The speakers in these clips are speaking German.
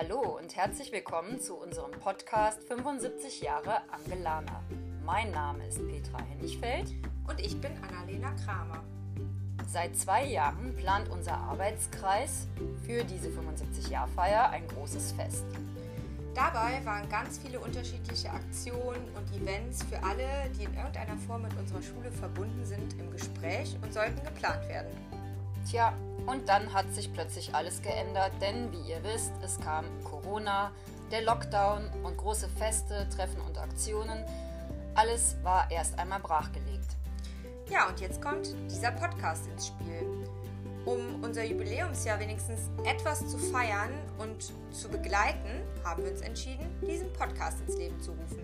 Hallo und herzlich willkommen zu unserem Podcast 75 Jahre Angelana. Mein Name ist Petra Hennichfeld und ich bin Annalena Kramer. Seit 2 Jahren plant unser Arbeitskreis für diese 75-Jahr-Feier ein großes Fest. Dabei waren ganz viele unterschiedliche Aktionen und Events für alle, die in irgendeiner Form mit unserer Schule verbunden sind, im Gespräch und sollten geplant werden. Tja, und dann hat sich plötzlich alles geändert, denn wie ihr wisst, es kam Corona, der Lockdown und große Feste, Treffen und Aktionen. Alles war erst einmal brachgelegt. Ja, und jetzt kommt dieser Podcast ins Spiel. Um unser Jubiläumsjahr wenigstens etwas zu feiern und zu begleiten, haben wir uns entschieden, diesen Podcast ins Leben zu rufen.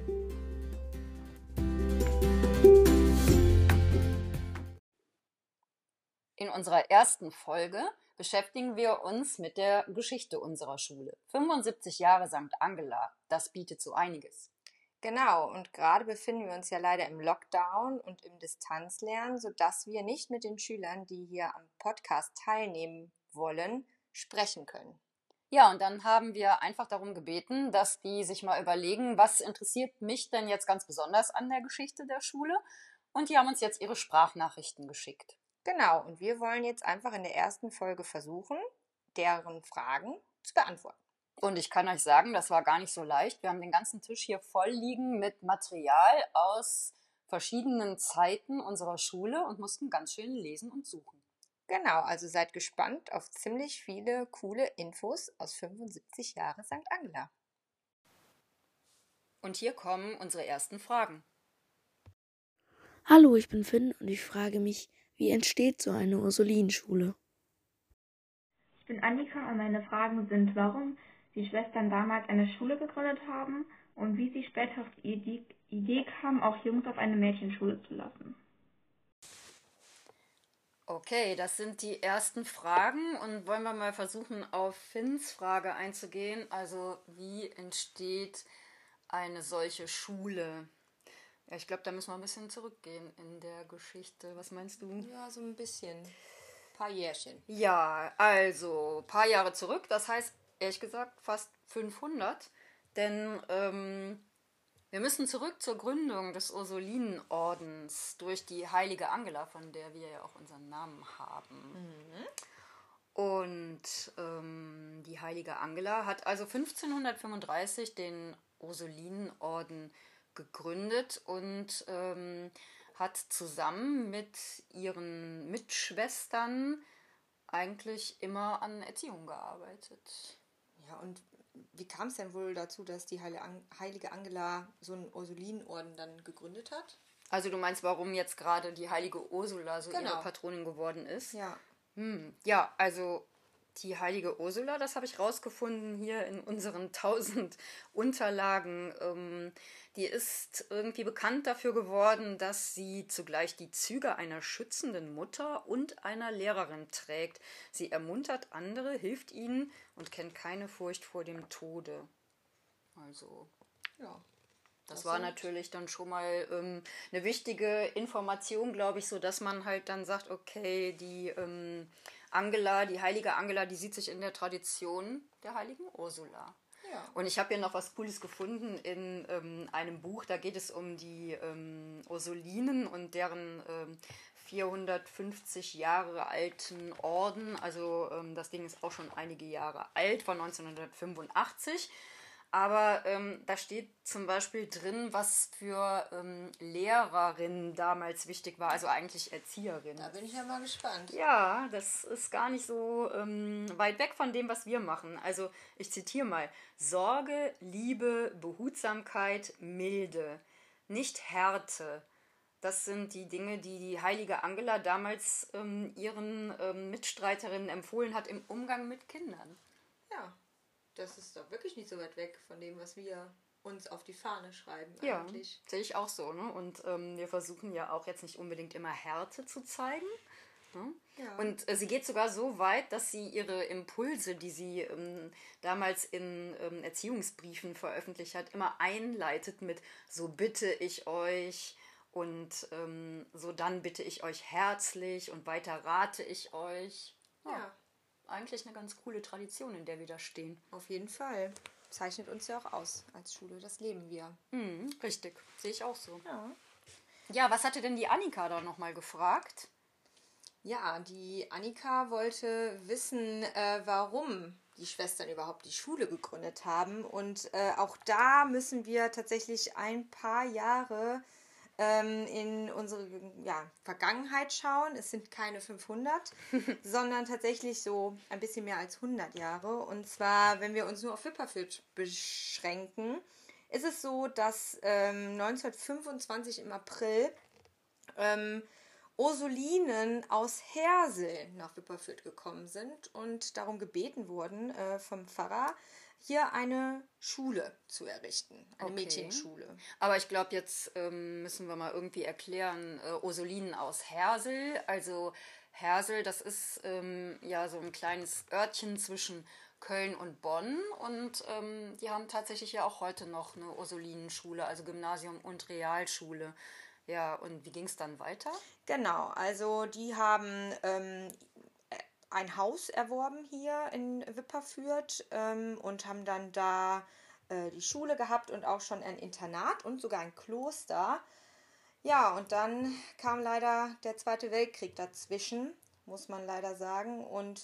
In unserer ersten Folge beschäftigen wir uns mit der Geschichte unserer Schule. 75 Jahre St. Angela, das bietet so einiges. Genau, und gerade befinden wir uns ja leider im Lockdown und im Distanzlernen, sodass wir nicht mit den Schülern, die hier am Podcast teilnehmen wollen, sprechen können. Ja, und dann haben wir einfach darum gebeten, dass die sich mal überlegen, was interessiert mich denn jetzt ganz besonders an der Geschichte der Schule? Und die haben uns jetzt ihre Sprachnachrichten geschickt. Genau, und wir wollen jetzt einfach in der ersten Folge versuchen, deren Fragen zu beantworten. Und ich kann euch sagen, das war gar nicht so leicht. Wir haben den ganzen Tisch hier voll liegen mit Material aus verschiedenen Zeiten unserer Schule und mussten ganz schön lesen und suchen. Genau, also seid gespannt auf ziemlich viele coole Infos aus 75 Jahre St. Angela. Und hier kommen unsere ersten Fragen. Hallo, ich bin Finn und ich frage mich, wie entsteht so eine Ursulinenschule? Ich bin Annika und meine Fragen sind, warum die Schwestern damals eine Schule gegründet haben und wie sie später auf die Idee kamen, auch Jungs auf eine Mädchenschule zu lassen. Okay, das sind die ersten Fragen und wollen wir mal versuchen, auf Finns Frage einzugehen. Also, wie entsteht eine solche Schule? Ja, ich glaube, da müssen wir ein bisschen zurückgehen in der Geschichte. Was meinst du? Ja, so ein bisschen. Ein paar Jährchen. Ja, also ein paar Jahre zurück. Das heißt, ehrlich gesagt, fast 500. Denn wir müssen zurück zur Gründung des Ursulinenordens durch die heilige Angela, von der wir ja auch unseren Namen haben. Und die heilige Angela hat also 1535 den Ursulinenorden gegründet und hat zusammen mit ihren Mitschwestern eigentlich immer an Erziehung gearbeitet. Ja, und wie kam es denn wohl dazu, dass die heilige Angela so einen Ursulinenorden dann gegründet hat? Also du meinst, warum jetzt gerade die heilige Ursula so ihre Patronin geworden ist? Ja. Ja, also die heilige Ursula, das habe ich rausgefunden hier in unseren 1000 Unterlagen. Die ist irgendwie bekannt dafür geworden, dass sie zugleich die Züge einer schützenden Mutter und einer Lehrerin trägt. Sie ermuntert andere, hilft ihnen und kennt keine Furcht vor dem Tode. Also, ja. Das war natürlich dann schon mal eine wichtige Information, glaube ich, so dass man halt dann sagt, okay, die Angela, die heilige Angela, die sieht sich in der Tradition der heiligen Ursula. Ja. Und ich habe hier noch was Cooles gefunden in einem Buch, da geht es um die Ursulinen und deren 450 Jahre alten Orden. Also das Ding ist auch schon einige Jahre alt, von 1985. Aber da steht zum Beispiel drin, was für Lehrerinnen damals wichtig war, also eigentlich Erzieherinnen. Da bin ich ja mal gespannt. Ja, das ist gar nicht so weit weg von dem, was wir machen. Also ich zitiere mal: Sorge, Liebe, Behutsamkeit, Milde, nicht Härte. Das sind die Dinge, die die heilige Angela damals ihren Mitstreiterinnen empfohlen hat im Umgang mit Kindern. Ja. Das ist doch wirklich nicht so weit weg von dem, was wir uns auf die Fahne schreiben eigentlich. Ja, sehe ich auch so. Ne? Und wir versuchen ja auch jetzt nicht unbedingt immer Härte zu zeigen. Ne? Ja. Und sie geht sogar so weit, dass sie ihre Impulse, die sie damals in Erziehungsbriefen veröffentlicht hat, immer einleitet mit "So bitte ich euch" und "So dann bitte ich euch herzlich" und "Weiter rate ich euch". Ja. eigentlich eine ganz coole Tradition, in der wir da stehen. Auf jeden Fall. Zeichnet uns ja auch aus als Schule, das leben wir. Richtig, sehe ich auch so. Ja. Ja, was hatte denn die Annika da nochmal gefragt? Ja, die Annika wollte wissen, warum die Schwestern überhaupt die Schule gegründet haben. Und auch da müssen wir tatsächlich ein paar Jahre in unsere Vergangenheit schauen. Es sind keine 500, sondern tatsächlich so ein bisschen mehr als 100 Jahre. Und zwar, wenn wir uns nur auf Wipperfürth beschränken, ist es so, dass 1925 im April Ursulinen aus Hersel nach Wipperfürth gekommen sind und darum gebeten wurden vom Pfarrer, hier eine Schule zu errichten, eine Mädchenschule. Aber ich glaube, jetzt müssen wir mal irgendwie erklären, Ursulinen aus Hersel. Also Hersel, das ist ja so ein kleines Örtchen zwischen Köln und Bonn und die haben tatsächlich ja auch heute noch eine Ursulinenschule, also Gymnasium und Realschule. Ja, und wie ging es dann weiter? Genau, also die haben ein Haus erworben hier in Wipperfürth und haben dann da die Schule gehabt und auch schon ein Internat und sogar ein Kloster. Ja, und dann kam leider der Zweite Weltkrieg dazwischen, muss man leider sagen. Und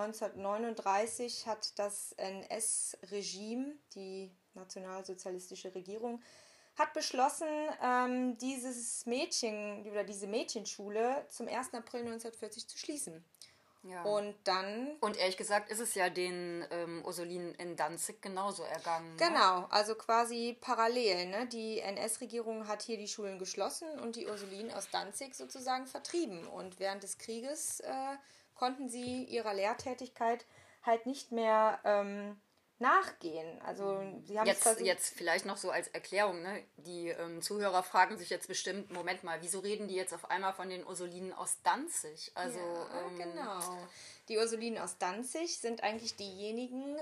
1939 hat das NS-Regime, die nationalsozialistische Regierung, hat beschlossen, diese Mädchenschule zum 1. April 1940 zu schließen. Ja. Und ehrlich gesagt ist es ja den Ursulinen in Danzig genauso ergangen. Genau, also quasi parallel. Ne? Die NS-Regierung hat hier die Schulen geschlossen und die Ursulinen aus Danzig sozusagen vertrieben. Und während des Krieges konnten sie ihrer Lehrtätigkeit halt nicht mehr nachgehen. Also sie haben jetzt vielleicht noch so als Erklärung, ne? Die Zuhörer fragen sich jetzt bestimmt, Moment mal, wieso reden die jetzt auf einmal von den Ursulinen aus Danzig? Also genau. Die Ursulinen aus Danzig sind eigentlich diejenigen,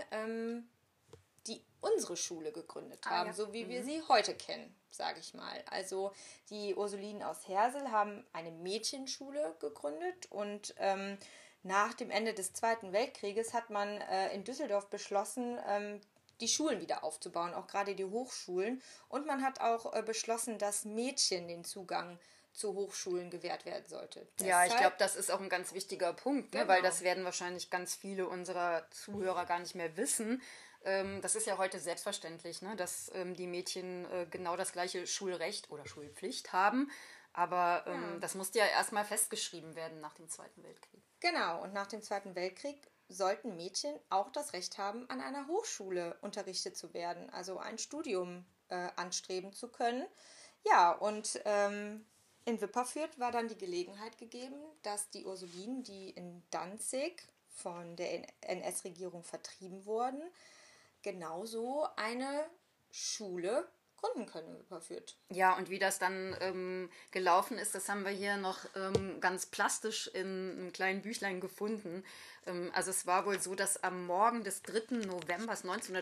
die unsere Schule gegründet haben, so wie wir sie heute kennen, sage ich mal. Also die Ursulinen aus Hersel haben eine Mädchenschule gegründet und nach dem Ende des Zweiten Weltkrieges hat man in Düsseldorf beschlossen, die Schulen wieder aufzubauen, auch gerade die Hochschulen. Und man hat auch beschlossen, dass Mädchen den Zugang zu Hochschulen gewährt werden sollte. Ja, ich glaube, das ist auch ein ganz wichtiger Punkt, ne? Genau. Weil das werden wahrscheinlich ganz viele unserer Zuhörer gar nicht mehr wissen. Das ist ja heute selbstverständlich, ne? Dass die Mädchen genau das gleiche Schulrecht oder Schulpflicht haben. Aber das musste ja erstmal festgeschrieben werden nach dem Zweiten Weltkrieg. Genau, und nach dem Zweiten Weltkrieg sollten Mädchen auch das Recht haben, an einer Hochschule unterrichtet zu werden, also ein Studium anstreben zu können. Ja, und in Wipperfürth war dann die Gelegenheit gegeben, dass die Ursulinen, die in Danzig von der NS-Regierung vertrieben wurden, genauso eine Schule gründen können in Wipperfürth. Ja, und wie das dann gelaufen ist, das haben wir hier noch ganz plastisch in einem kleinen Büchlein gefunden. Also es war wohl so, dass am Morgen des 3. November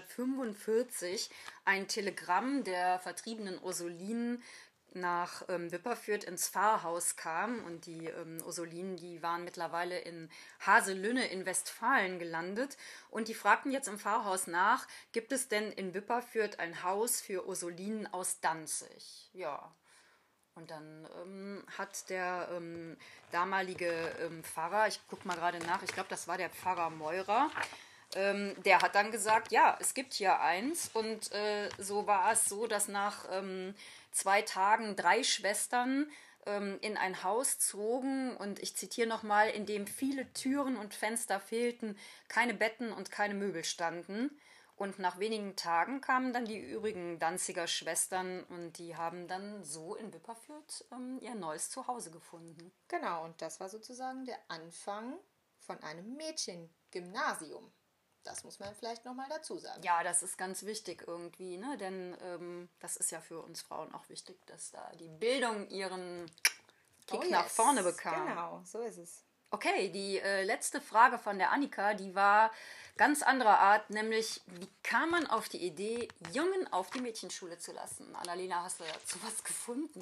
1945 ein Telegramm der vertriebenen Ursulinen nach Wipperfürth ins Pfarrhaus kam und die Ursulinen, die waren mittlerweile in Haselünne in Westfalen gelandet und die fragten jetzt im Pfarrhaus nach, gibt es denn in Wipperfürth ein Haus für Ursulinen aus Danzig? Ja, und dann hat der damalige Pfarrer, ich gucke mal gerade nach, ich glaube, das war der Pfarrer Meurer, der hat dann gesagt, ja, es gibt hier eins und so war es so, dass nach 2 Tagen 3 Schwestern in ein Haus zogen und ich zitiere nochmal, in dem viele Türen und Fenster fehlten, keine Betten und keine Möbel standen. Und nach wenigen Tagen kamen dann die übrigen Danziger Schwestern und die haben dann so in Wipperfürth ihr neues Zuhause gefunden. Genau, und das war sozusagen der Anfang von einem Mädchengymnasium. Das muss man vielleicht nochmal dazu sagen. Ja, das ist ganz wichtig irgendwie, ne? Denn das ist ja für uns Frauen auch wichtig, dass da die Bildung ihren Kick nach vorne bekam. Genau, so ist es. Okay, die letzte Frage von der Annika, die war ganz anderer Art, nämlich wie kam man auf die Idee, Jungen auf die Mädchenschule zu lassen? Annalena, hast du dazu was gefunden?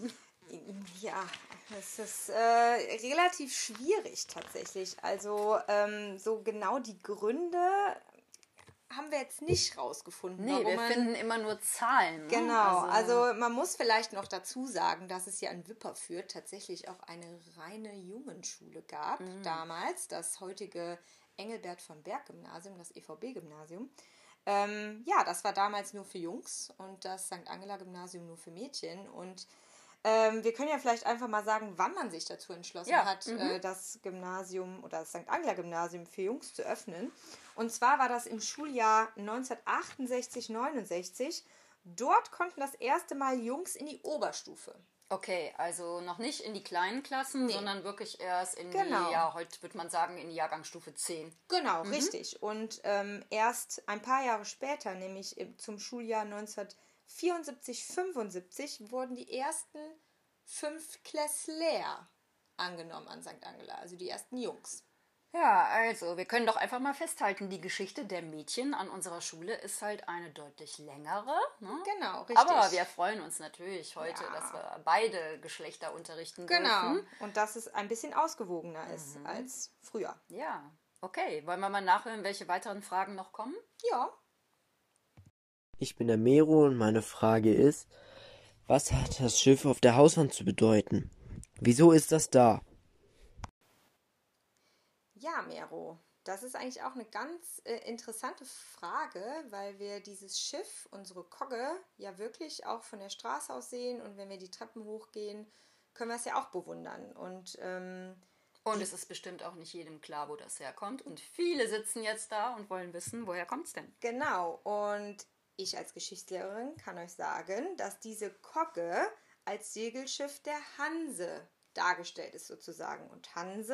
Ja, es ist relativ schwierig tatsächlich. Also so genau die Gründe haben wir jetzt nicht rausgefunden. Nee, wir finden immer nur Zahlen. Ne? Genau, also man muss vielleicht noch dazu sagen, dass es ja in Wipperfürth tatsächlich auch eine reine Jungenschule gab, damals, das heutige Engelbert von Berg Gymnasium, das EVB-Gymnasium. Ja, das war damals nur für Jungs und das St. Angela Gymnasium nur für Mädchen. Und wir können ja vielleicht einfach mal sagen, wann man sich dazu entschlossen hat, das Gymnasium oder das St. Angela Gymnasium für Jungs zu öffnen. Und zwar war das im Schuljahr 1968/69. Dort konnten das erste Mal Jungs in die Oberstufe. Okay, also noch nicht in die kleinen Klassen, sondern wirklich erst in die, heute würde man sagen, in die Jahrgangsstufe 10. Genau, richtig. Und erst ein paar Jahre später, nämlich zum Schuljahr 1974/75, wurden die ersten 5 Klässler angenommen an St. Angela, also die ersten Jungs. Ja, also wir können doch einfach mal festhalten, die Geschichte der Mädchen an unserer Schule ist halt eine deutlich längere. Ne? Genau, richtig. Aber wir freuen uns natürlich heute, dass wir beide Geschlechter unterrichten dürfen. Genau, und dass es ein bisschen ausgewogener ist als früher. Ja, okay. Wollen wir mal nachhören, welche weiteren Fragen noch kommen? Ja. Ich bin der Mero und meine Frage ist, was hat das Schiff auf der Hauswand zu bedeuten? Wieso ist das da? Ja, Mero, das ist eigentlich auch eine ganz interessante Frage, weil wir dieses Schiff, unsere Kogge, ja wirklich auch von der Straße aus sehen und wenn wir die Treppen hochgehen, können wir es ja auch bewundern. Und es ist bestimmt auch nicht jedem klar, wo das herkommt und viele sitzen jetzt da und wollen wissen, woher kommt es denn? Genau, und ich als Geschichtslehrerin kann euch sagen, dass diese Kogge als Segelschiff der Hanse dargestellt ist sozusagen. Und Hanse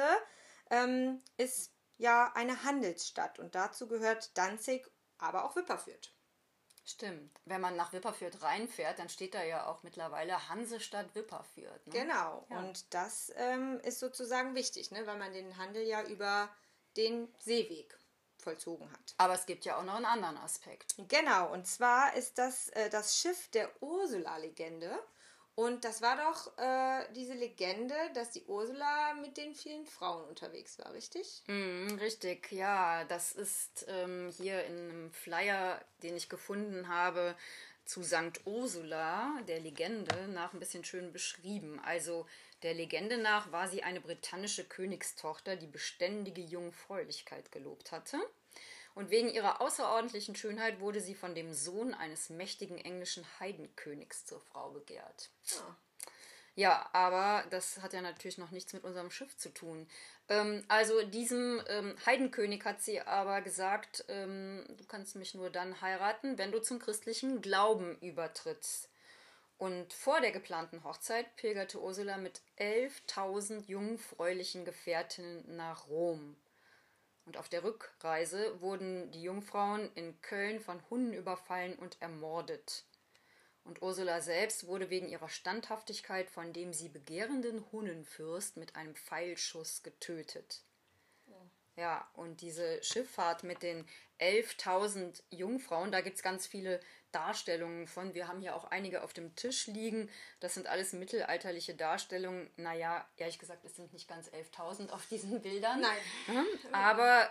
ist ja eine Handelsstadt und dazu gehört Danzig, aber auch Wipperfürth. Stimmt. Wenn man nach Wipperfürth reinfährt, dann steht da ja auch mittlerweile Hansestadt Wipperfürth. Ne? Genau. Ja. Und das ist sozusagen wichtig, ne? Weil man den Handel ja über den Seeweg vollzogen hat. Aber es gibt ja auch noch einen anderen Aspekt. Genau, und zwar ist das das Schiff der Ursula-Legende. Und das war doch diese Legende, dass die Ursula mit den vielen Frauen unterwegs war, richtig? Richtig, ja. Das ist hier in einem Flyer, den ich gefunden habe, zu St. Ursula, der Legende nach, ein bisschen schön beschrieben. Also der Legende nach war sie eine britannische Königstochter, die beständige Jungfräulichkeit gelobt hatte. Und wegen ihrer außerordentlichen Schönheit wurde sie von dem Sohn eines mächtigen englischen Heidenkönigs zur Frau begehrt. Ja, aber das hat ja natürlich noch nichts mit unserem Schiff zu tun. Also diesem Heidenkönig hat sie aber gesagt, du kannst mich nur dann heiraten, wenn du zum christlichen Glauben übertrittst. Und vor der geplanten Hochzeit pilgerte Ursula mit 11.000 jungfräulichen Gefährtinnen nach Rom. Und auf der Rückreise wurden die Jungfrauen in Köln von Hunden überfallen und ermordet. Und Ursula selbst wurde wegen ihrer Standhaftigkeit von dem sie begehrenden Hunnenfürst mit einem Pfeilschuss getötet. Ja, und diese Schifffahrt mit den 11.000 Jungfrauen, da gibt es ganz viele Darstellungen von. Wir haben hier auch einige auf dem Tisch liegen. Das sind alles mittelalterliche Darstellungen. Naja, ehrlich gesagt, es sind nicht ganz 11.000 auf diesen Bildern. Nein. Aber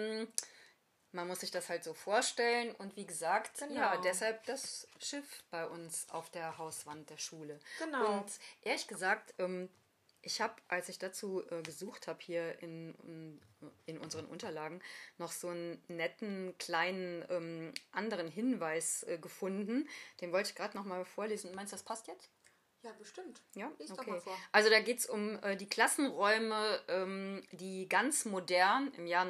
man muss sich das halt so vorstellen. Und wie gesagt, ja, deshalb das Schiff bei uns auf der Hauswand der Schule. Genau. Und ehrlich gesagt, ich habe, als ich dazu gesucht habe hier in unseren Unterlagen, noch so einen netten, kleinen anderen Hinweis gefunden. Den wollte ich gerade noch mal vorlesen. Meinst du, das passt jetzt? Ja, bestimmt. Ja, Lies okay. doch mal vor. Also da geht es um die Klassenräume, die ganz modern im Jahr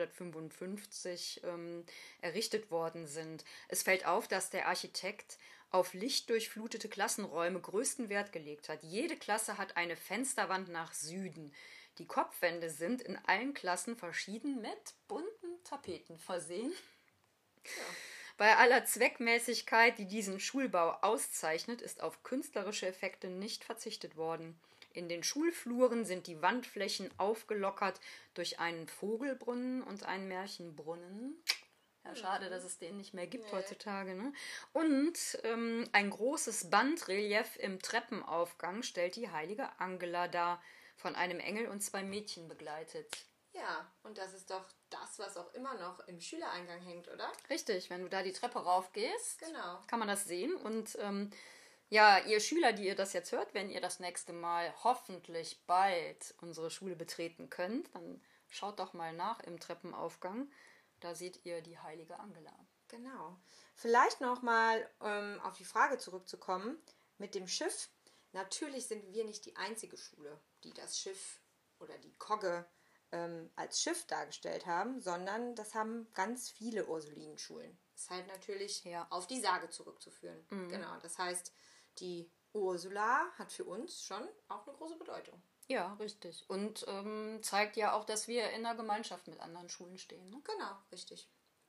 1955 errichtet worden sind. Es fällt auf, dass der Architekt auf lichtdurchflutete Klassenräume größten Wert gelegt hat. Jede Klasse hat eine Fensterwand nach Süden. Die Kopfwände sind in allen Klassen verschieden mit bunten Tapeten versehen. Ja. Bei aller Zweckmäßigkeit, die diesen Schulbau auszeichnet, ist auf künstlerische Effekte nicht verzichtet worden. In den Schulfluren sind die Wandflächen aufgelockert durch einen Vogelbrunnen und einen Märchenbrunnen. Ja, schade, dass es den nicht mehr gibt heutzutage. Ne? Und ein großes Bandrelief im Treppenaufgang stellt die heilige Angela dar, von einem Engel und 2 Mädchen begleitet. Ja, und das ist doch das, was auch immer noch im Schülereingang hängt, oder? Richtig, wenn du da die Treppe raufgehst, Genau. kann man das sehen. Und ja, ihr Schüler, die ihr das jetzt hört, wenn ihr das nächste Mal hoffentlich bald unsere Schule betreten könnt, dann schaut doch mal nach im Treppenaufgang. Da seht ihr die heilige Angela. Genau. Vielleicht noch mal auf die Frage zurückzukommen mit dem Schiff. Natürlich sind wir nicht die einzige Schule, die das Schiff oder die Kogge als Schiff dargestellt haben, sondern das haben ganz viele Ursulinenschulen. Das ist halt natürlich auf die Sage zurückzuführen. Genau, das heißt, die Ursula hat für uns schon auch eine große Bedeutung. Ja, richtig. Und zeigt ja auch, dass wir in einer Gemeinschaft mit anderen Schulen stehen. Ne? Genau, richtig.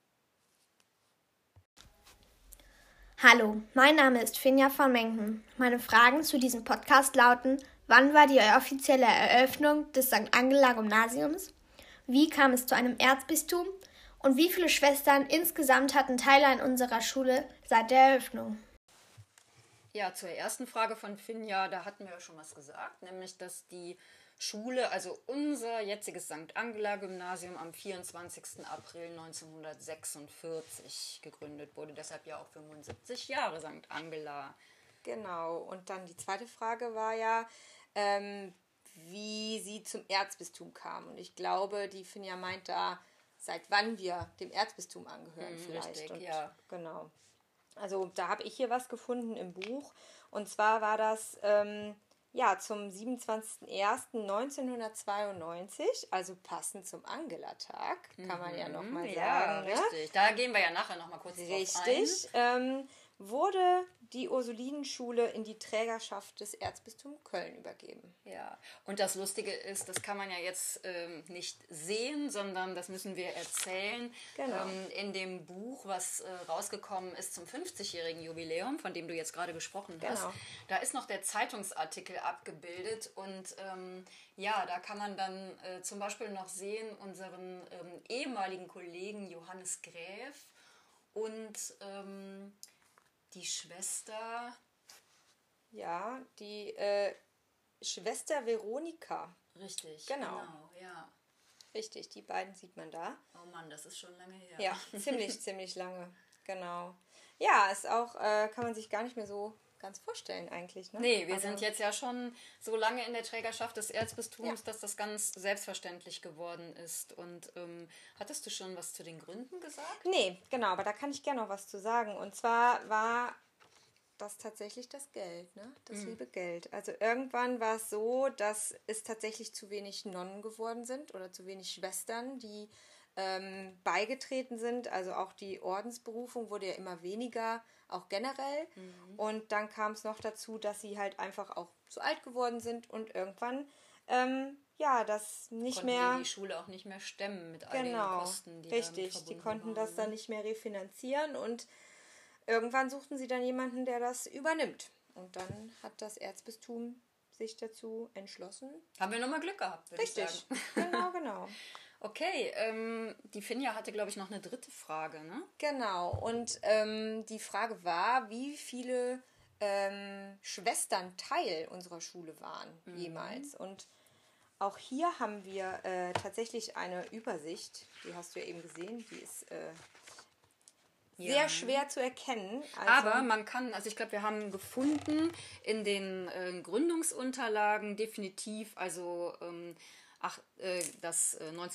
Hallo, mein Name ist Finja von Menken. Meine Fragen zu diesem Podcast lauten: Wann war die offizielle Eröffnung des St. Angela Gymnasiums? Wie kam es zu einem Erzbistum? Und wie viele Schwestern insgesamt hatten Teil an unserer Schule seit der Eröffnung? Ja, zur ersten Frage von Finja, da hatten wir ja schon was gesagt, nämlich, dass die Schule, also unser jetziges St. Angela Gymnasium, am 24. April 1946 gegründet wurde. Deshalb ja auch 75 Jahre St. Angela. Genau, und dann die zweite Frage war ja, wie sie zum Erzbistum kam. Und ich glaube, die Finja meint da, seit wann wir dem Erzbistum angehören vielleicht. Richtig, und, ja. Genau. Also da habe ich hier was gefunden im Buch. Und zwar war das zum 27.01.1992, also passend zum Angela-Tag, kann man ja nochmal sagen. Ja, richtig. Da gehen wir ja nachher nochmal kurz drauf ein. Richtig. Wurde die Ursulinenschule in die Trägerschaft des Erzbistums Köln übergeben. Ja, und das Lustige ist, das kann man ja jetzt nicht sehen, sondern das müssen wir erzählen. Genau. In dem Buch, was rausgekommen ist zum 50-jährigen Jubiläum, von dem du jetzt gerade gesprochen hast, da ist noch der Zeitungsartikel abgebildet und da kann man dann zum Beispiel noch sehen, unseren ehemaligen Kollegen Johannes Gräf und die Schwester... Ja, die Schwester Veronika. Richtig, genau, ja. Richtig, die beiden sieht man da. Oh Mann, das ist schon lange her. Ja, ziemlich lange, genau. Ja, ist auch, kann man sich gar nicht mehr so ganz vorstellen eigentlich. Ne? Nee, wir sind jetzt ja schon so lange in der Trägerschaft des Erzbistums, dass das ganz selbstverständlich geworden ist. Und hattest du schon was zu den Gründen gesagt? Nee, genau, aber da kann ich gerne noch was zu sagen. Und zwar war das tatsächlich das Geld, ne? Das liebe Geld. Also irgendwann war es so, dass es tatsächlich zu wenig Nonnen geworden sind oder zu wenig Schwestern, die beigetreten sind. Also auch die Ordensberufung wurde ja immer weniger, auch generell. Und dann kam es noch dazu, dass sie halt einfach auch zu alt geworden sind und irgendwann das nicht konnten mehr... die Schule auch nicht mehr stemmen mit all den Kosten, die richtig, damit die verbunden konnten waren, das dann nicht mehr refinanzieren und irgendwann suchten sie dann jemanden, der das übernimmt. Und dann hat das Erzbistum sich dazu entschlossen. Haben wir nochmal Glück gehabt, würde ich sagen. Genau. Okay, die Finja hatte, glaube ich, noch eine dritte Frage, ne? Genau, und die Frage war, wie viele Schwestern Teil unserer Schule waren jemals. Und auch hier haben wir tatsächlich eine Übersicht, die hast du ja eben gesehen, die ist sehr schwer zu erkennen. Aber man kann, also ich glaube, wir haben gefunden in den Gründungsunterlagen definitiv, also dass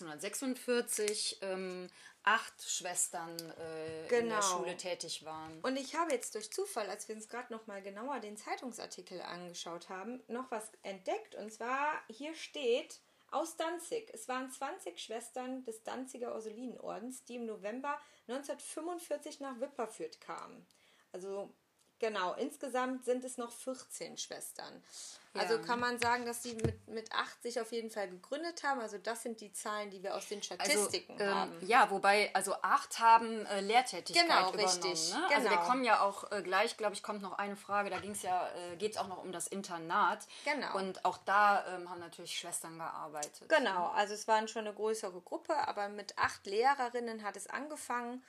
1946 8 Schwestern in der Schule tätig waren. Und ich habe jetzt durch Zufall, als wir uns gerade noch mal genauer den Zeitungsartikel angeschaut haben, noch was entdeckt. Und zwar, hier steht aus Danzig. Es waren 20 Schwestern des Danziger Ursulinenordens, die im November 1945 nach Wipperfürth kamen. Also genau, insgesamt sind es noch 14 Schwestern. Ja. Also kann man sagen, dass sie mit 8 sich auf jeden Fall gegründet haben. Also das sind die Zahlen, die wir aus den Statistiken haben. Ja, wobei, also 8 haben Lehrtätigkeit übernommen. Richtig. Ne? Also wir kommen ja auch gleich, glaube ich, kommt noch eine Frage, da geht es auch noch um das Internat. Genau. Und auch da haben natürlich Schwestern gearbeitet. Genau, also es waren schon eine größere Gruppe, aber mit 8 Lehrerinnen hat es angefangen.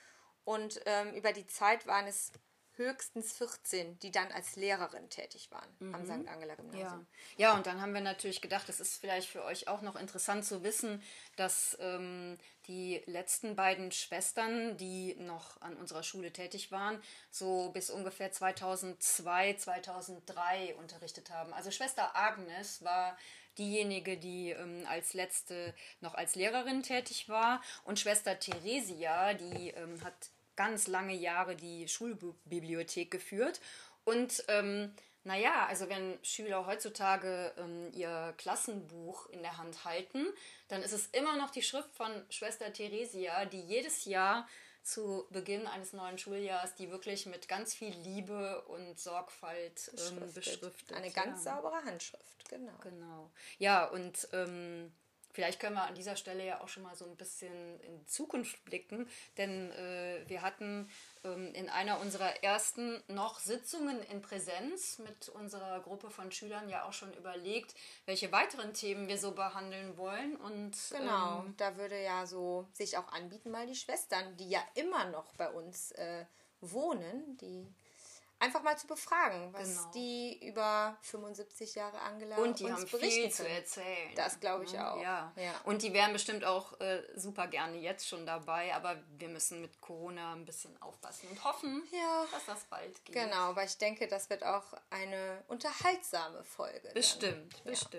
Und über die Zeit waren es höchstens 14, die dann als Lehrerin tätig waren am St. Angela Gymnasium. Ja, und dann haben wir natürlich gedacht, es ist vielleicht für euch auch noch interessant zu wissen, dass die letzten beiden Schwestern, die noch an unserer Schule tätig waren, so bis ungefähr 2002, 2003 unterrichtet haben. Also Schwester Agnes war diejenige, die als letzte noch als Lehrerin tätig war, und Schwester Theresia, die hat ganz lange Jahre die Schulbibliothek geführt. Und also wenn Schüler heutzutage ihr Klassenbuch in der Hand halten, dann ist es immer noch die Schrift von Schwester Theresia, die jedes Jahr zu Beginn eines neuen Schuljahres die wirklich mit ganz viel Liebe und Sorgfalt beschriftet. Eine ganz saubere Handschrift, genau. Genau. Ja, und vielleicht können wir an dieser Stelle ja auch schon mal so ein bisschen in die Zukunft blicken, denn wir hatten in einer unserer ersten noch Sitzungen in Präsenz mit unserer Gruppe von Schülern ja auch schon überlegt, welche weiteren Themen wir so behandeln wollen. Und genau, da würde ja so sich auch anbieten, mal die Schwestern, die ja immer noch bei uns wohnen, die einfach mal zu befragen, was die über 75 Jahre Angela und die uns haben berichten viel können. zu erzählen. Das glaube ich auch. Ja. Und die wären bestimmt auch super gerne jetzt schon dabei, aber wir müssen mit Corona ein bisschen aufpassen und hoffen, dass das bald geht. Genau, aber ich denke, das wird auch eine unterhaltsame Folge. Bestimmt.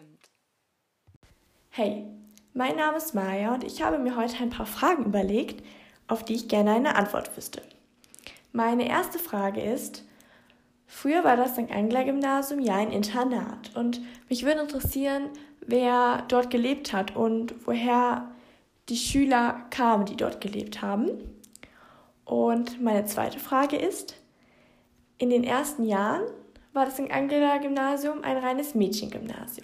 Hey, mein Name ist Maja und ich habe mir heute ein paar Fragen überlegt, auf die ich gerne eine Antwort wüsste. Meine erste Frage ist: Früher war das St. Angela Gymnasium ja ein Internat und mich würde interessieren, wer dort gelebt hat und woher die Schüler kamen, die dort gelebt haben. Und meine zweite Frage ist: In den ersten Jahren war das St. Angela Gymnasium ein reines Mädchengymnasium.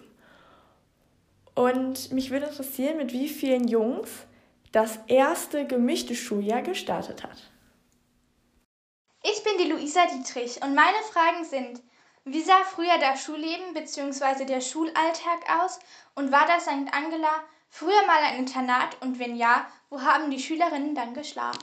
Und mich würde interessieren, mit wie vielen Jungs das erste gemischte Schuljahr gestartet hat. Ich bin die Luisa Dietrich und meine Fragen sind: Wie sah früher das Schulleben bzw. der Schulalltag aus und war das St. Angela früher mal ein Internat, und wenn ja, wo haben die Schülerinnen dann geschlafen?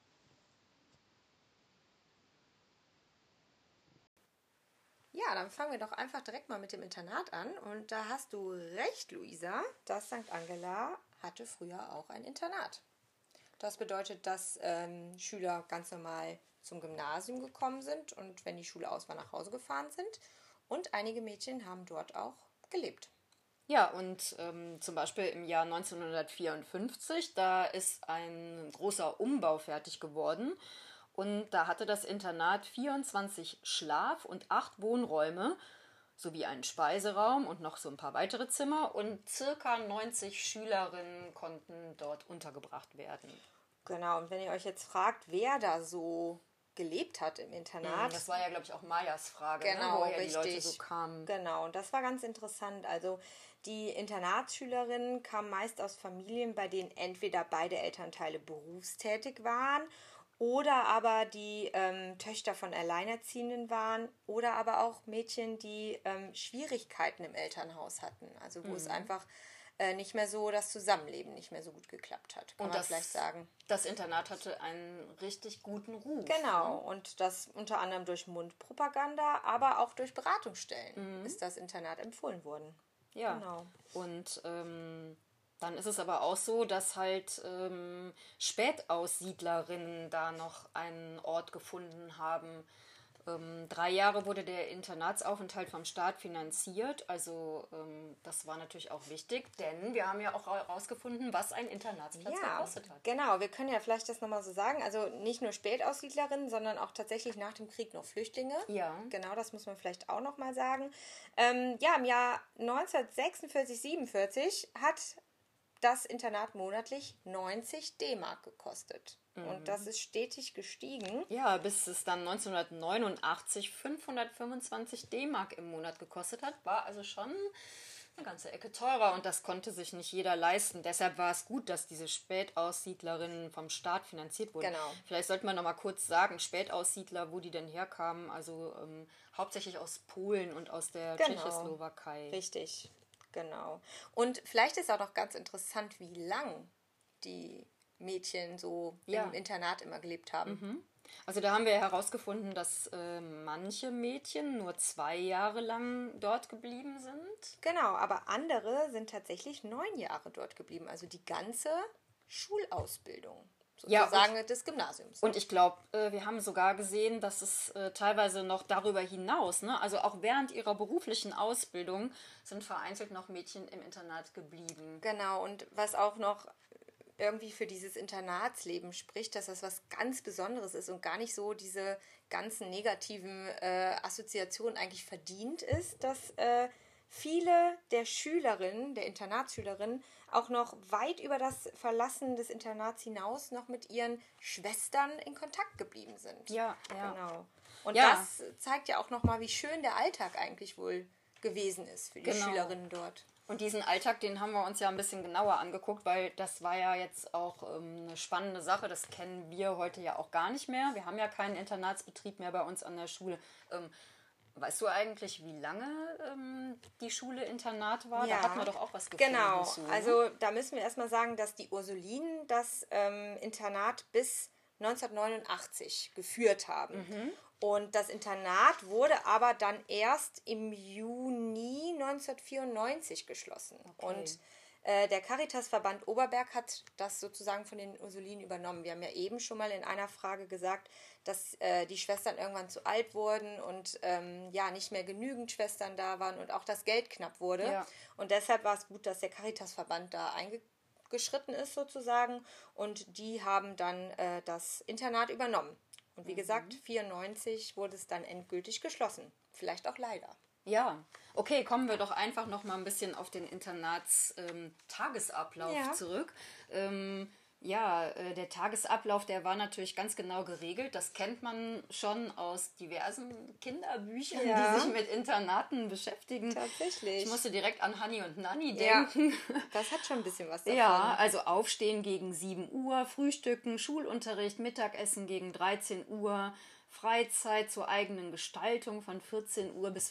Ja, dann fangen wir doch einfach direkt mal mit dem Internat an. Und da hast du recht, Luisa, das St. Angela hatte früher auch ein Internat. Das bedeutet, dass Schüler ganz normal zum Gymnasium gekommen sind und wenn die Schule aus war, nach Hause gefahren sind. Und einige Mädchen haben dort auch gelebt. Ja, und zum Beispiel im Jahr 1954, da ist ein großer Umbau fertig geworden. Und da hatte das Internat 24 Schlaf- und 8 Wohnräume sowie einen Speiseraum und noch so ein paar weitere Zimmer. Und circa 90 Schülerinnen konnten dort untergebracht werden. Genau, und wenn ihr euch jetzt fragt, wer da so gelebt hat im Internat. Das war ja, glaube ich, auch Majas Frage, genau, woher richtig. Die Leute so kamen. Genau, und das war ganz interessant. Also die Internatsschülerinnen kamen meist aus Familien, bei denen entweder beide Elternteile berufstätig waren oder aber die Töchter von Alleinerziehenden waren oder aber auch Mädchen, die Schwierigkeiten im Elternhaus hatten. Also wo es einfach nicht mehr so, das Zusammenleben nicht mehr so gut geklappt hat, kann man vielleicht sagen. Das Internat hatte einen richtig guten Ruf. Genau, und das unter anderem durch Mundpropaganda, aber auch durch Beratungsstellen ist das Internat empfohlen worden. Ja, genau. Und dann ist es aber auch so, dass halt Spätaussiedlerinnen da noch einen Ort gefunden haben. 3 Jahre wurde der Internatsaufenthalt vom Staat finanziert. Also das war natürlich auch wichtig, denn wir haben ja auch herausgefunden, was ein Internatsplatz gekostet hat. Genau, wir können ja vielleicht das nochmal so sagen. Also nicht nur Spätaussiedlerinnen, sondern auch tatsächlich nach dem Krieg noch Flüchtlinge. Ja. Genau, das muss man vielleicht auch nochmal sagen. Im Jahr 1946, 47 hat das Internat monatlich 90 D-Mark gekostet. Und das ist stetig gestiegen. Ja, bis es dann 1989 525 D-Mark im Monat gekostet hat, war also schon eine ganze Ecke teurer und das konnte sich nicht jeder leisten. Deshalb war es gut, dass diese Spätaussiedlerinnen vom Staat finanziert wurden. Genau. Vielleicht sollte man noch mal kurz sagen, Spätaussiedler, wo die denn herkamen, also hauptsächlich aus Polen und aus der Tschechoslowakei. Richtig, genau. Und vielleicht ist auch noch ganz interessant, wie lang die Mädchen so im Internat immer gelebt haben. Also da haben wir herausgefunden, dass manche Mädchen nur 2 Jahre lang dort geblieben sind. Genau, aber andere sind tatsächlich 9 Jahre dort geblieben. Also die ganze Schulausbildung sozusagen des Gymnasiums. Und ich glaube, wir haben sogar gesehen, dass es teilweise noch darüber hinaus, ne? Also auch während ihrer beruflichen Ausbildung sind vereinzelt noch Mädchen im Internat geblieben. Genau, und was auch noch irgendwie für dieses Internatsleben spricht, dass das was ganz Besonderes ist und gar nicht so diese ganzen negativen Assoziationen eigentlich verdient ist, dass viele der Schülerinnen, der Internatsschülerinnen, auch noch weit über das Verlassen des Internats hinaus noch mit ihren Schwestern in Kontakt geblieben sind. Ja. Genau. Und das zeigt ja auch nochmal, wie schön der Alltag eigentlich wohl gewesen ist für die Schülerinnen dort. Und diesen Alltag, den haben wir uns ja ein bisschen genauer angeguckt, weil das war ja jetzt auch eine spannende Sache. Das kennen wir heute ja auch gar nicht mehr. Wir haben ja keinen Internatsbetrieb mehr bei uns an der Schule. Weißt du eigentlich, wie lange die Schule Internat war? Ja, da hatten wir doch auch was gefunden. Genau, zu, ne? also da müssen wir erstmal sagen, dass die Ursulinen das Internat bis 1989 geführt haben. Und das Internat wurde aber dann erst im Juni 1994 geschlossen. Okay. Und der Caritasverband Oberberg hat das sozusagen von den Ursulinen übernommen. Wir haben ja eben schon mal in einer Frage gesagt, dass die Schwestern irgendwann zu alt wurden und nicht mehr genügend Schwestern da waren und auch das Geld knapp wurde. Ja. Und deshalb war es gut, dass der Caritasverband da eingeschritten ist sozusagen. Und die haben dann das Internat übernommen. Und wie gesagt, 1994 wurde es dann endgültig geschlossen. Vielleicht auch leider. Ja, okay, kommen wir doch einfach noch mal ein bisschen auf den Internatstagesablauf zurück. Der Tagesablauf, der war natürlich ganz genau geregelt. Das kennt man schon aus diversen Kinderbüchern, die sich mit Internaten beschäftigen. Tatsächlich. Ich musste direkt an Hanni und Nanni denken. Das hat schon ein bisschen was davon. Ja, also aufstehen gegen 7 Uhr, Frühstücken, Schulunterricht, Mittagessen gegen 13 Uhr, Freizeit zur eigenen Gestaltung von 14 Uhr bis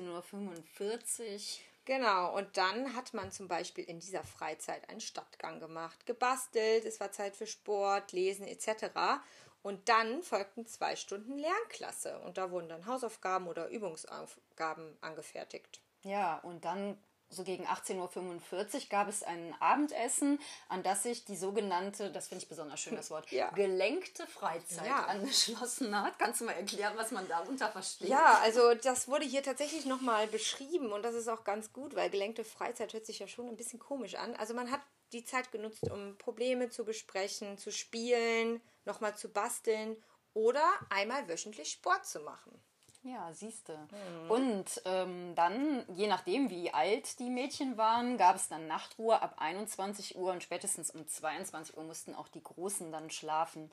15:45 Uhr. Genau, und dann hat man zum Beispiel in dieser Freizeit einen Stadtgang gemacht, gebastelt, es war Zeit für Sport, Lesen etc. Und dann folgten 2 Stunden Lernklasse und da wurden dann Hausaufgaben oder Übungsaufgaben angefertigt. Ja, und dann so gegen 18:45 Uhr gab es ein Abendessen, an das sich die sogenannte, das finde ich besonders schön, das Wort, gelenkte Freizeit angeschlossen hat. Kannst du mal erklären, was man darunter versteht? Ja, also das wurde hier tatsächlich nochmal beschrieben und das ist auch ganz gut, weil gelenkte Freizeit hört sich ja schon ein bisschen komisch an. Also man hat die Zeit genutzt, um Probleme zu besprechen, zu spielen, nochmal zu basteln oder einmal wöchentlich Sport zu machen. Ja, siehste. Und dann, je nachdem, wie alt die Mädchen waren, gab es dann Nachtruhe ab 21 Uhr und spätestens um 22 Uhr mussten auch die Großen dann schlafen.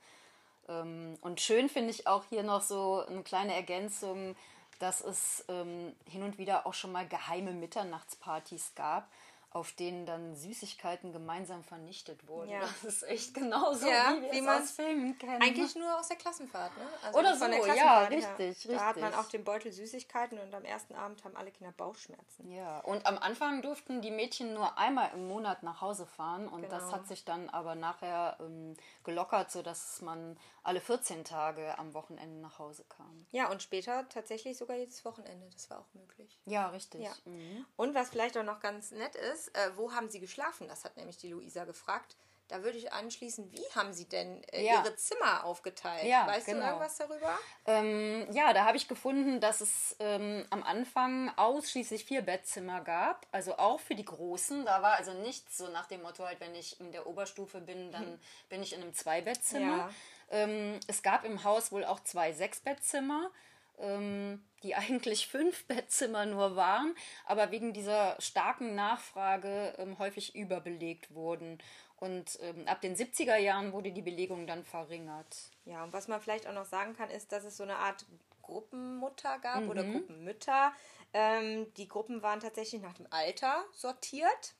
Und schön finde ich auch hier noch so eine kleine Ergänzung, dass es hin und wieder auch schon mal geheime Mitternachtspartys gab, auf denen dann Süßigkeiten gemeinsam vernichtet wurden. Ja. Das ist echt genauso, wie man aus Filmen kennt. Eigentlich nur aus der Klassenfahrt, ne? Also oder so, von der ja, Klassenfahrt richtig. Da hat man auch den Beutel Süßigkeiten und am ersten Abend haben alle Kinder Bauchschmerzen. Ja, und am Anfang durften die Mädchen nur einmal im Monat nach Hause fahren und das hat sich dann aber nachher gelockert, sodass man alle 14 Tage am Wochenende nach Hause kam. Ja, und später tatsächlich sogar jedes Wochenende, das war auch möglich. Ja, richtig. Ja. Und was vielleicht auch noch ganz nett ist, wo haben Sie geschlafen? Das hat nämlich die Luisa gefragt. Da würde ich anschließen, wie haben Sie denn Ihre Zimmer aufgeteilt? Ja, weißt du irgendwas darüber? Da habe ich gefunden, dass es am Anfang ausschließlich 4 Bettzimmer gab, also auch für die Großen. Da war also nichts so nach dem Motto, halt, wenn ich in der Oberstufe bin, dann bin ich in einem 2-Bettzimmer. Ja. Es gab im Haus wohl auch 2 6-Bettzimmer, die eigentlich 5 Bettzimmer nur waren, aber wegen dieser starken Nachfrage häufig überbelegt wurden. Und ab den 70er Jahren wurde die Belegung dann verringert. Ja, und was man vielleicht auch noch sagen kann, ist, dass es so eine Art Gruppenmutter gab oder Gruppenmütter. Die Gruppen waren tatsächlich nach dem Alter sortiert.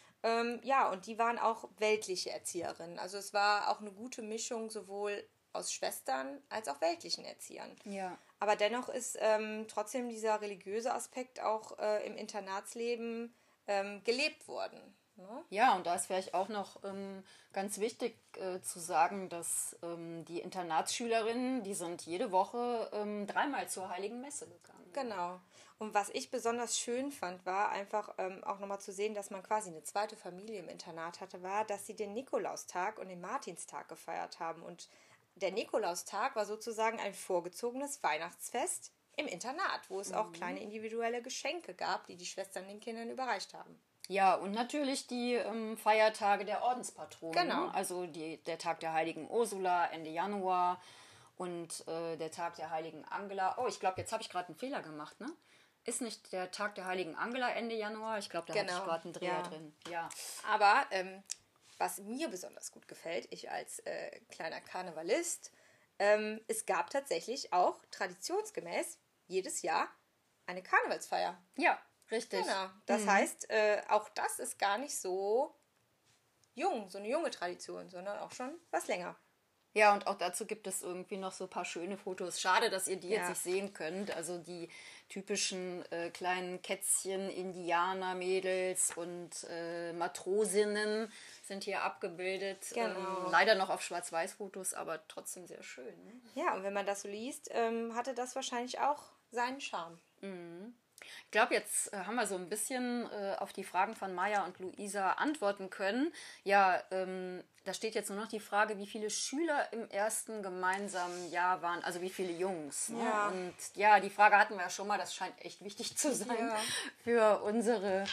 Und die waren auch weltliche Erzieherinnen. Also es war auch eine gute Mischung sowohl aus Schwestern als auch weltlichen Erziehern. Ja. Aber dennoch ist trotzdem dieser religiöse Aspekt auch im Internatsleben gelebt worden. Ne? Ja, und da ist vielleicht auch noch ganz wichtig zu sagen, dass die Internatsschülerinnen, die sind jede Woche 3-mal zur Heiligen Messe gegangen. Genau. Und was ich besonders schön fand, war einfach auch nochmal zu sehen, dass man quasi eine zweite Familie im Internat hatte, war, dass sie den Nikolaustag und den Martinstag gefeiert haben. Und der Nikolaustag war sozusagen ein vorgezogenes Weihnachtsfest im Internat, wo es auch kleine individuelle Geschenke gab, die die Schwestern den Kindern überreicht haben. Ja, und natürlich die Feiertage der Ordenspatronen. Genau. Also der Tag der heiligen Ursula Ende Januar und der Tag der heiligen Angela. Oh, ich glaube, jetzt habe ich gerade einen Fehler gemacht, ne? Ist nicht der Tag der heiligen Angela Ende Januar? Ich glaube, da habe ich gerade einen Dreher drin. Ja. Aber was mir besonders gut gefällt, ich als kleiner Karnevalist, es gab tatsächlich auch traditionsgemäß jedes Jahr eine Karnevalsfeier. Ja, richtig. Genau. Das heißt, auch das ist gar nicht so jung, so eine junge Tradition, sondern auch schon was länger. Ja, und auch dazu gibt es irgendwie noch so ein paar schöne Fotos. Schade, dass ihr die jetzt nicht sehen könnt. Also die typischen kleinen Kätzchen, Indianer-Mädels und Matrosinnen sind hier abgebildet. Genau. Leider noch auf Schwarz-Weiß-Fotos, aber trotzdem sehr schön. Ne? Ja, und wenn man das so liest, hatte das wahrscheinlich auch seinen Charme. Ich glaube, jetzt haben wir so ein bisschen auf die Fragen von Maja und Luisa antworten können. Ja, da steht jetzt nur noch die Frage, wie viele Schüler im ersten gemeinsamen Jahr waren, also wie viele Jungs. Ne? Ja. Und ja, die Frage hatten wir ja schon mal, das scheint echt wichtig zu sein für unsere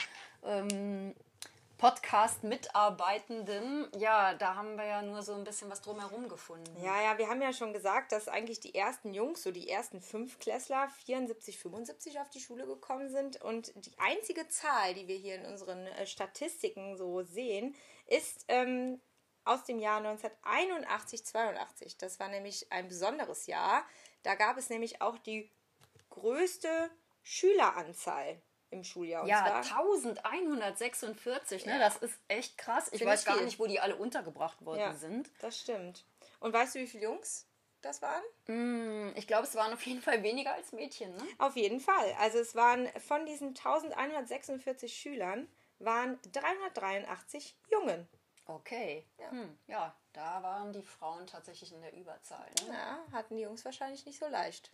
Podcast-Mitarbeitenden. Ja, da haben wir ja nur so ein bisschen was drumherum gefunden. Ja, wir haben ja schon gesagt, dass eigentlich die ersten Jungs, so die ersten 5-Klässler, 74, 75 auf die Schule gekommen sind. Und die einzige Zahl, die wir hier in unseren Statistiken so sehen, ist aus dem Jahr 1981, 82. Das war nämlich ein besonderes Jahr. Da gab es nämlich auch die größte Schüleranzahl im Schuljahr. Und Ja, zwar 1146, ne? Das ist echt krass. Ich weiß gar nicht, wo die alle untergebracht worden sind. Das stimmt. Und weißt du, wie viele Jungs das waren? Ich glaube, es waren auf jeden Fall weniger als Mädchen, ne? Auf jeden Fall. Also es waren von diesen 1146 Schülern waren 383 Jungen. Okay. Ja, da waren die Frauen tatsächlich in der Überzahl. Ne? Ja, hatten die Jungs wahrscheinlich nicht so leicht.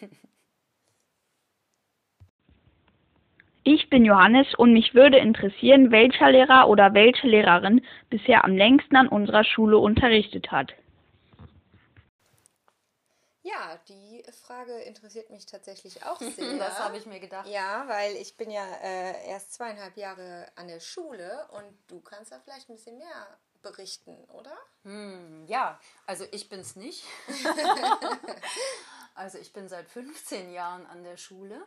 Ich bin Johannes und mich würde interessieren, welcher Lehrer oder welche Lehrerin bisher am längsten an unserer Schule unterrichtet hat. Ja, die Frage interessiert mich tatsächlich auch sehr. Das habe ich mir gedacht. Ja, weil ich bin ja erst 2,5 Jahre an der Schule und du kannst da vielleicht ein bisschen mehr berichten, oder? Ja, also ich bin's nicht. Also ich bin seit 15 Jahren an der Schule.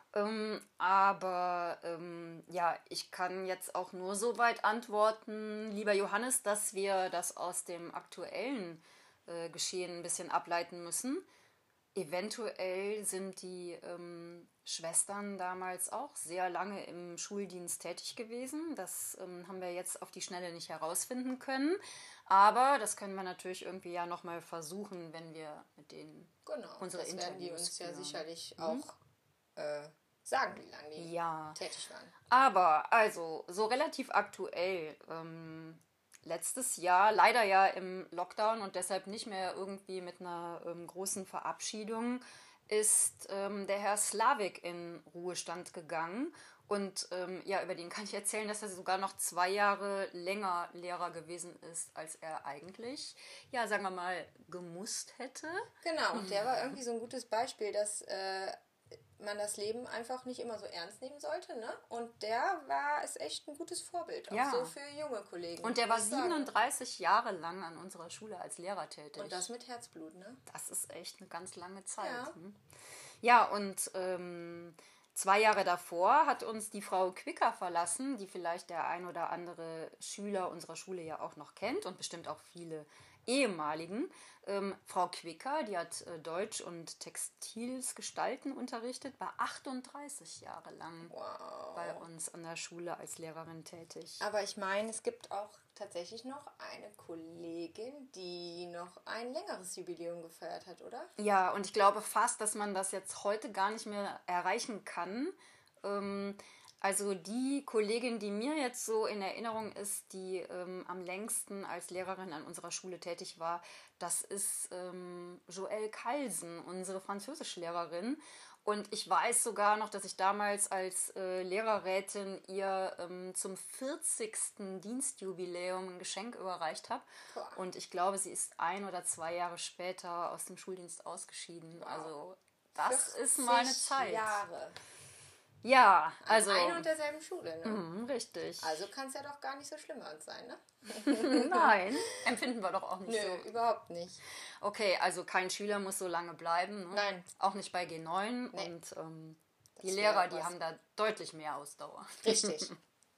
Aber ich kann jetzt auch nur so weit antworten, lieber Johannes, dass wir das aus dem aktuellen Geschehen ein bisschen ableiten müssen. Eventuell sind die Schwestern damals auch sehr lange im Schuldienst tätig gewesen. Das haben wir jetzt auf die Schnelle nicht herausfinden können. Aber das können wir natürlich irgendwie ja nochmal versuchen, wenn wir mit denen unsere das Interviews werden die uns ja führen. sicherlich auch sagen, wie lange die tätig waren. Aber also so relativ aktuell, letztes Jahr leider ja im Lockdown und deshalb nicht mehr irgendwie mit einer großen Verabschiedung, ist der Herr Slavik in Ruhestand gegangen. Und über den kann ich erzählen, dass er sogar noch 2 Jahre länger Lehrer gewesen ist, als er eigentlich, sagen wir mal, gemusst hätte. Genau, und der war irgendwie so ein gutes Beispiel, dass man das Leben einfach nicht immer so ernst nehmen sollte, ne? Und ist echt ein gutes Vorbild, auch so für junge Kollegen. Und der war 37 Jahre lang an unserer Schule als Lehrer tätig. Und das mit Herzblut, ne? Das ist echt eine ganz lange Zeit. Ja, und 2 Jahre davor hat uns die Frau Quicker verlassen, die vielleicht der ein oder andere Schüler unserer Schule ja auch noch kennt und bestimmt auch viele ehemaligen. Frau Quicker, die hat Deutsch und Textilsgestalten unterrichtet, war 38 Jahre lang bei uns an der Schule als Lehrerin tätig. Aber ich meine, es gibt auch tatsächlich noch eine Kollegin, die noch ein längeres Jubiläum gefeiert hat, oder? Ja, und ich glaube fast, dass man das jetzt heute gar nicht mehr erreichen kann. Also die Kollegin, die mir jetzt so in Erinnerung ist, die am längsten als Lehrerin an unserer Schule tätig war, das ist Joelle Kalsen, unsere Französischlehrerin. Und ich weiß sogar noch, dass ich damals als Lehrerrätin ihr zum 40. Dienstjubiläum ein Geschenk überreicht habe. Und ich glaube, sie ist 1 oder 2 Jahre später aus dem Schuldienst ausgeschieden. Wow. Also das ist mal eine Zeit. Jahre. Ja, also... An einer und derselben Schule, ne? Richtig. Also kann es ja doch gar nicht so schlimm sein, ne? Nein, empfinden wir doch auch nicht so. Nö, überhaupt nicht. Okay, also kein Schüler muss so lange bleiben. Ne? Nein. Auch nicht bei G9. Nee. Und die Lehrer, die haben da deutlich mehr Ausdauer. Richtig.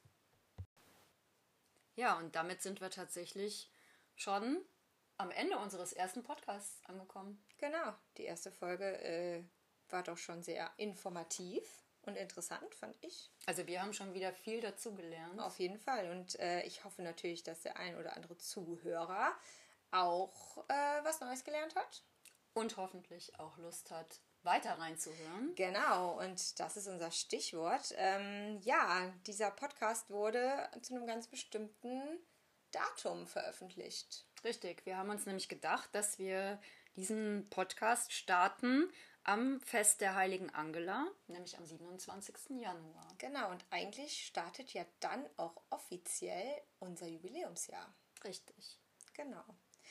Ja, und damit sind wir tatsächlich schon am Ende unseres ersten Podcasts angekommen. Genau, die erste Folge war doch schon sehr informativ und interessant, fand ich. Also wir haben schon wieder viel dazu gelernt. Auf jeden Fall. Und ich hoffe natürlich, dass der ein oder andere Zuhörer auch was Neues gelernt hat. Und hoffentlich auch Lust hat, weiter reinzuhören. Genau, und das ist unser Stichwort. Ja, dieser Podcast wurde zu einem ganz bestimmten Datum veröffentlicht. Richtig, wir haben uns nämlich gedacht, dass wir diesen Podcast starten am Fest der Heiligen Angela, nämlich am 27. Januar. Genau, und eigentlich startet ja dann auch offiziell unser Jubiläumsjahr. Richtig. Genau.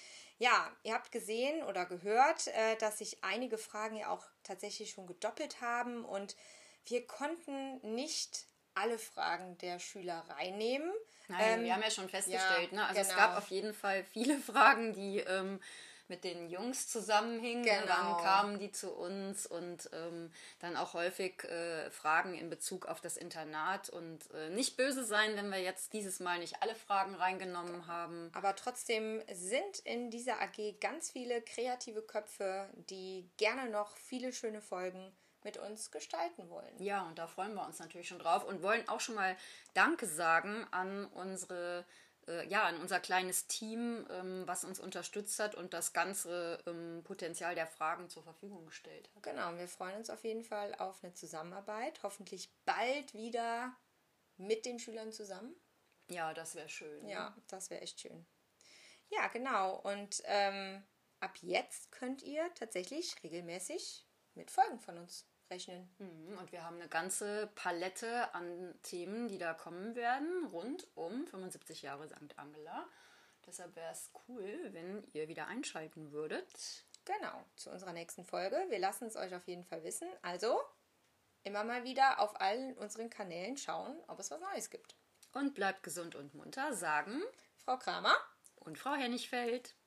Ja, ihr habt gesehen oder gehört, dass sich einige Fragen ja auch tatsächlich schon gedoppelt haben und wir konnten nicht alle Fragen der Schüler reinnehmen. Nein, wir haben ja schon festgestellt, ne? Also genau. Es gab auf jeden Fall viele Fragen, die mit den Jungs zusammenhingen. Genau. Dann kamen die zu uns und dann auch häufig Fragen in Bezug auf das Internat. Und nicht böse sein, wenn wir jetzt dieses Mal nicht alle Fragen reingenommen haben. Aber trotzdem sind in dieser AG ganz viele kreative Köpfe, die gerne noch viele schöne Folgen mit uns gestalten wollen. Ja, und da freuen wir uns natürlich schon drauf und wollen auch schon mal Danke sagen an unsere an unser kleines Team, was uns unterstützt hat und das ganze Potenzial der Fragen zur Verfügung gestellt hat. Genau, wir freuen uns auf jeden Fall auf eine Zusammenarbeit. Hoffentlich bald wieder mit den Schülern zusammen. Ja, das wäre schön. Ja, das wäre echt schön. Ja, genau. Und ab jetzt könnt ihr tatsächlich regelmäßig mit Folgen von uns rechnen. Und wir haben eine ganze Palette an Themen, die da kommen werden, rund um 75 Jahre St. Angela. Deshalb wäre es cool, wenn ihr wieder einschalten würdet. Genau, zu unserer nächsten Folge. Wir lassen es euch auf jeden Fall wissen. Also immer mal wieder auf allen unseren Kanälen schauen, ob es was Neues gibt. Und bleibt gesund und munter, sagen Frau Kramer und Frau Hennichfeld.